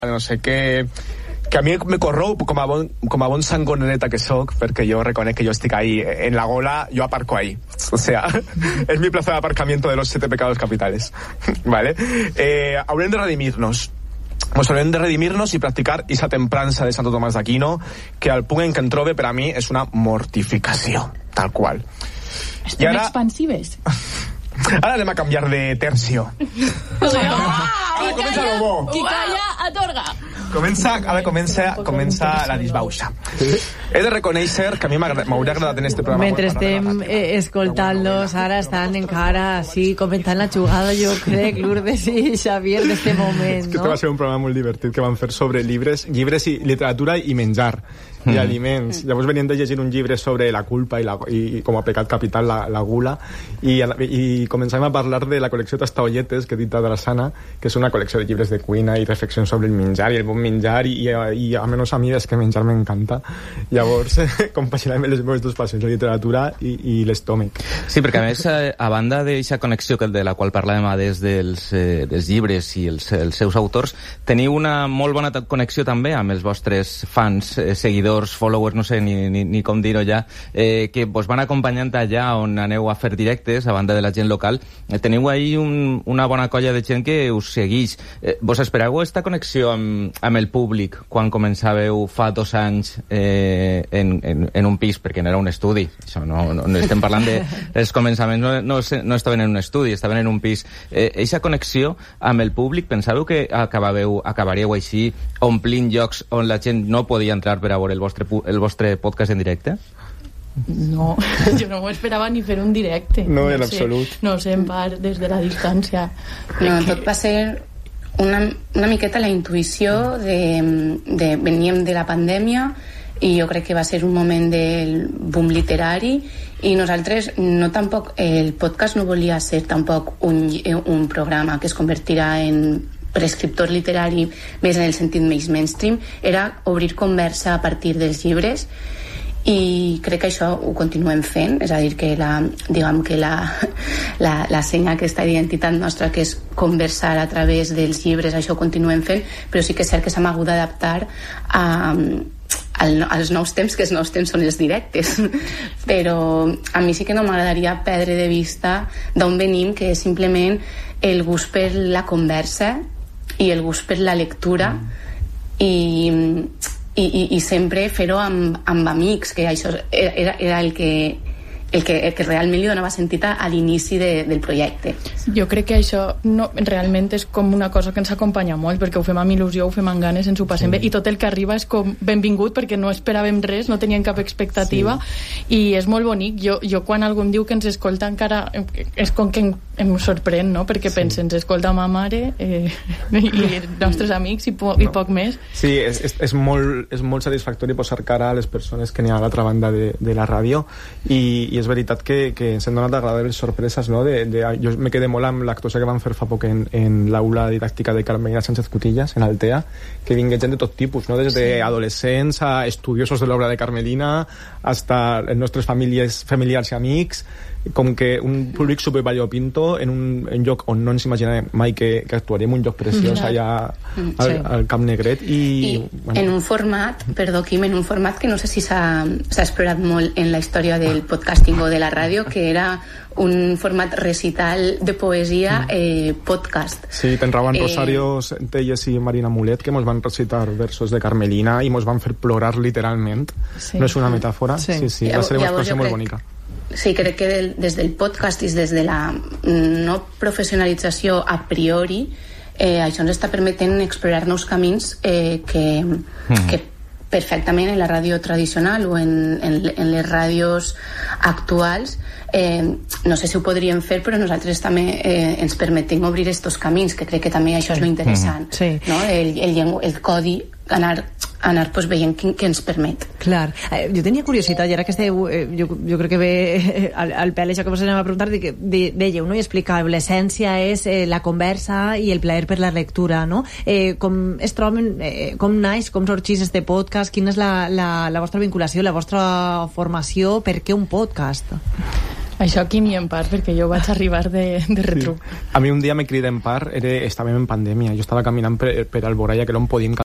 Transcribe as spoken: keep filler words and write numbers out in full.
no sé què, que a mi me corrou com a bon, com a bon sangoneta que soc, perquè jo reconec que jo estic ahí, en la gola, yo aparco ahí. O sea, es mi plaza de aparcamiento de los siete pecados capitales. ¿Vale? Eh, haurem de redimir-nos. Pues haurem de redimir-nos i practicar esa temprança de Santo Tomàs d'Aquino, que al punt en què en trobe per a mi és una mortificació, tal qual. Estem ara... expansives. Ara anem a canviar de tercio. Ara comença lo bo. Qui calla, atorga. Comença, ara comença, comença la disbauxa. He de reconèixer que a mi m'hauria agradat en este programa... Mentre estem eh, escoltant-los, ara estan encara així comentant la jugada, jo crec, Lourdes i Xavier, d'este moment, no? És que no? va ser un programa molt divertit que van fer sobre llibres, llibres i literatura i menjar i mm. aliments. Llavors venien de llegir un llibre sobre la culpa i, la, i, i com a pecat capital la, la gula i, i començàvem a parlar de la col·lecció Tastaolletes que he dit Drassana, que és una col·lecció de llibres de cuina i reflexions sobre el menjar i el bon menjar i, i, i a menys a mi és que menjar m'encanta. Llavors compaginem les meves dues passions, la literatura i, i l'estómac. Sí, perquè a més a banda d'aquesta connexió de la qual parlàvem des dels, eh, dels llibres i els, els seus autors, teniu una molt bona connexió també amb els vostres fans, eh, seguidors, followers, no sé ni, ni, ni com dir-ho ja, eh, que vos van acompanyant allà on aneu a fer directes, a banda de la gent local. Eh, teniu ahí un, una bona colla de gent que us segueix. Eh, vos esperàveu aquesta connexió amb, amb el públic quan començàveu fa dos anys eh, en, en, en un pis, perquè no era un estudi. Això no, no, no estem parlant de... Els començaments no, no, no estaven en un estudi, estaven en un pis. Eixa eh, connexió amb el públic, pensàveu que acabàveu, acabaríeu així omplint llocs on la gent no podia entrar per a veure el vostre, el vostre podcast en directe? No, jo no m'ho esperava ni fer un directe. No, en no absolut. Sé, no sé, en part, des de la distància. No, tot va ser una, una miqueta la intuïció de, de... Veníem de la pandèmia i jo crec que va ser un moment del boom literari i nosaltres no tampoc... El podcast no volia ser tampoc un, un programa que es convertirà en prescriptor literari més en el sentit més mainstream, era obrir conversa a partir dels llibres i crec que això ho continuem fent, és a dir que la, diguem que la, la, la senya aquesta identitat nostra que és conversar a través dels llibres, això ho continuem fent, però sí que és cert que s'hem hagut d'adaptar a als nous temps, que els nous temps són els directes. Però a mi sí que no m'agradaria perdre de vista d'on venim, que és simplement el gust per la conversa i el gust per la lectura i, i, i, i sempre fer-ho amb, amb amics, que això era, era el que el que, el que realment li donava sentit a l'inici de, del projecte. Jo crec que això no, realment és com una cosa que ens acompanya molt, perquè ho fem amb il·lusió, ho fem amb ganes, ens ho passem sí. bé, i tot el que arriba és com benvingut, perquè no esperàvem res, no teníem cap expectativa, sí. i és molt bonic. Jo, jo quan algú em diu que ens escolta encara, és com que em, em sorprèn, no? Perquè sí. pensa, ens escolta ma mare eh, i els nostres amics i, po no. i poc més. Sí, és, és, és, molt, és molt satisfactori posar cara a les persones que n'hi ha a l'altra banda de, de la ràdio, i, i és veritat que, que ens han donat agradables sorpreses, no? De, de, jo me quedé molt amb l'actuació que van fer fa poc en, en l'aula didàctica de Carmelina Sánchez Cutillas, en Altea, que vingué gent de tot tipus, no? Des de adolescents a estudiosos de l'obra de Carmelina hasta les nostres famílies, familiars i amics, com que un públic supervariopinto en un en lloc on no ens imaginàvem mai que, que actuaríem, un lloc preciós mm, allà al, sí. al Camp Negret i, I bueno. en un format, perdó Quim, en un format que no sé si s'ha explorat molt en la història del podcasting o de la ràdio, que era un format recital de poesia eh, podcast. Sí, ten Raúl eh... Rosario Centelles i Marina Mulet, que mos van recitar versos de Carmelina i mos van fer plorar literalment. Sí. No és una metàfora? Sí, sí, sí. Va ser una expressió molt bonica. Sí, crec que del, des del podcast i des de la no professionalització a priori eh, això ens està permetent explorar nous camins eh, que, mm. que perfectament en la ràdio tradicional o en, en, en les ràdios actuals eh, no sé si ho podríem fer, però nosaltres també eh, ens permetem obrir estos camins, que crec que també això és lo interessant, mm. sí. no? el, el, llengua, el codi, anar anar pues, veient què, què ens permet. Clar. Eh, jo tenia curiositat, i ara que esteu, eh, jo, jo crec que ve eh, al, al pèl això que vos anem a preguntar, que de, dèieu, no? I explicàveu, l'essència és eh, la conversa i el plaer per la lectura, no? Eh, com es troben, eh, com naix, com sorgís este podcast, quina és la, la, la vostra vinculació, la vostra formació, per què un podcast? Això aquí m'hi en part, perquè jo vaig arribar de, de retruc. Sí. A mi un dia me crida en part, era, estàvem en pandèmia, jo estava caminant per, per Alboraya, que no em podien